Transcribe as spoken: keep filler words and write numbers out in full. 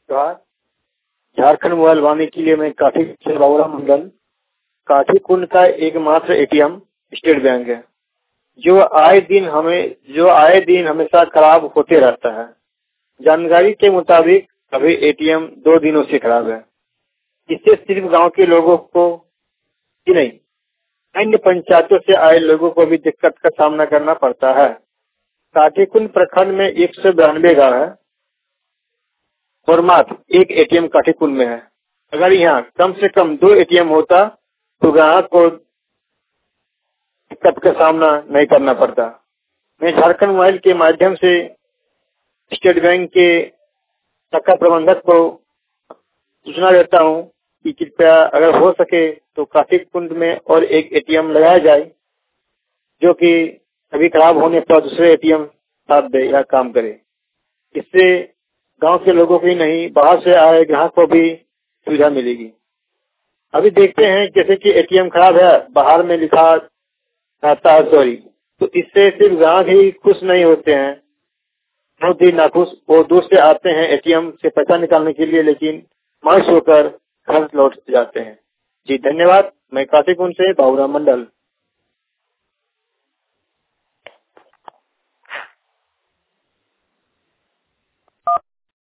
Jharkhand mobile वाणी के लिए मैं काठी से बाबूराम मंडल। काठी कुंड का एकमात्र एटीएम स्टेट बैंक है, जो आए दिन हमें जो आए दिन हमेशा खराब होते रहता है। जानकारी के मुताबिक अभी एटीएम दो दिनों से खराब है। इससे सिर्फ गांव के लोगों को ही नहीं, अन्य पंचायतों से आए लोगों को भी दिक्कत का सामना करना पड़ता है। काठीकुंड प्रखंड में एक सौ बयानवे गाँव है और मात्र एक एटीएम काठीकुंड में है। अगर यहाँ कम से कम दो एटीएम होता तो ग्राहक को दिक्कत का सामना नहीं करना पड़ता। मैं झारखंड मोबाइल के माध्यम से स्टेट बैंक के शाखा प्रबंधक को सूचना देता हूँ कि कृपया अगर हो सके तो काठीकुंड में और एक एटीएम लगाया जाए, जो कि कभी खराब होने पर दूसरे एटीएम साथ दे या काम करे। इससे गांव के लोगों को ही नहीं, बाहर से आए ग्राहक को भी सुविधा मिलेगी। अभी देखते हैं जैसे कि एटीएम खराब है, बाहर में लिखा रहता है सॉरी, तो इससे सिर्फ ग्राहक ही खुश नहीं होते हैं, बहुत ही नाखुश। वो दूर से आते हैं एटीएम से पैसा निकालने के लिए, लेकिन मायूस होकर घर लौट जाते हैं। जी धन्यवाद। मैं काठीकुंड से बाबूराम मंडल।